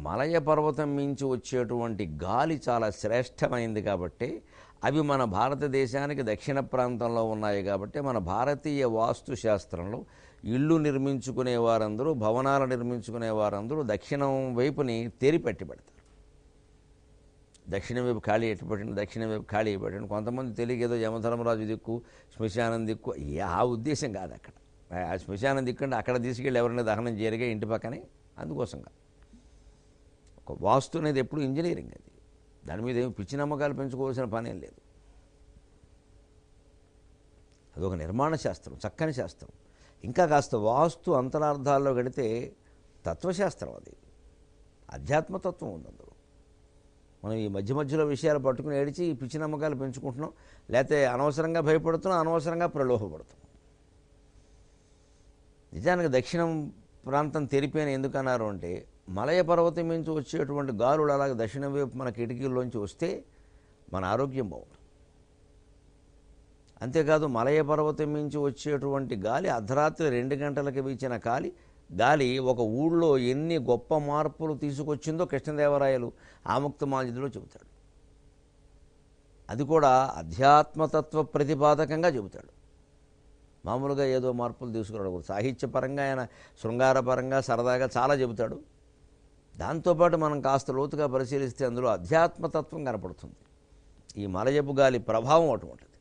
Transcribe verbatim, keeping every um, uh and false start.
మలయ పర్వతం మించి వచ్చేటువంటి గాలి చాలా శ్రేష్టమైంది కాబట్టి అవి మన భారతదేశానికి దక్షిణ ప్రాంతంలో ఉన్నాయి కాబట్టి మన భారతీయ వాస్తు శాస్త్రంలో ఇళ్ళు నిర్మించుకునే వారందరూ భవనాలు నిర్మించుకునే వారందరూ దక్షిణం వైపుని తెరిపెట్టి పెడతారు. దక్షిణం వైపు ఖాళీ ఎట్టి పెట్టండి, దక్షిణం వైపు ఖాళీ పెట్టండి. కొంతమంది తెలియక ఏదో యమధర్మరాజు దిక్కు శ్మశానం దిక్కు, ఆ ఉద్దేశం కాదు. అక్కడ ఆ శ్మశానం దిక్కండి అక్కడ తీసుకెళ్ళి ఎవరైనా దహనం జరిగే ఇంటి పక్కనే, అందుకోసం కాదు. ఒక వాస్తు అనేది ఎప్పుడు ఇంజనీరింగ్, అది దాని మీద ఏమి పిచ్చి నమ్మకాలు పెంచుకోవాల్సిన పని ఏం లేదు. అదొక నిర్మాణ శాస్త్రం, చక్కని శాస్త్రం. ఇంకా కాస్త వాస్తు అంతరార్థాల్లో గడితే తత్వశాస్త్రం, అది అధ్యాత్మతత్వం ఉంది అందులో. మనం ఈ మధ్య మధ్యలో విషయాలు పట్టుకుని ఏడిచి ఈ పిచ్చి నమ్మకాలు పెంచుకుంటున్నాం, లేకపోతే అనవసరంగా భయపడుతున్నాం, అనవసరంగా ప్రలోభపడుతున్నాం. నిజానికి దక్షిణం ప్రాంతం తెరిపోయిన ఎందుకన్నారు అంటే, మలయ పర్వతం నుంచి వచ్చేటువంటి గాలులు అలాగే దక్షిణం వైపు మన కిటికీల్లోంచి వస్తే మన ఆరోగ్యం బాగుంటుంది. అంతేకాదు మలయ పర్వతం నుంచి వచ్చేటువంటి గాలి అర్ధరాత్రి రెండు గంటలకు వీచిన గాలి గాలి ఒక ఊళ్ళో ఎన్ని గొప్ప మార్పులు తీసుకొచ్చిందో కృష్ణదేవరాయలు ఆముక్తమాల్యదలో చెబుతాడు. అది కూడా అధ్యాత్మతత్వ ప్రతిపాదకంగా చెబుతాడు. మామూలుగా ఏదో మార్పులు తీసుకురాడు. సాహిత్యపరంగా ఆయన శృంగారపరంగా సరదాగా చాలా చెబుతాడు. దాంతోపాటు మనం కాస్త లోతుగా పరిశీలిస్తే అందులో అధ్యాత్మతత్వం కనపడుతుంది. ఈ మలయపు గాలి ప్రభావం అటువంటిది.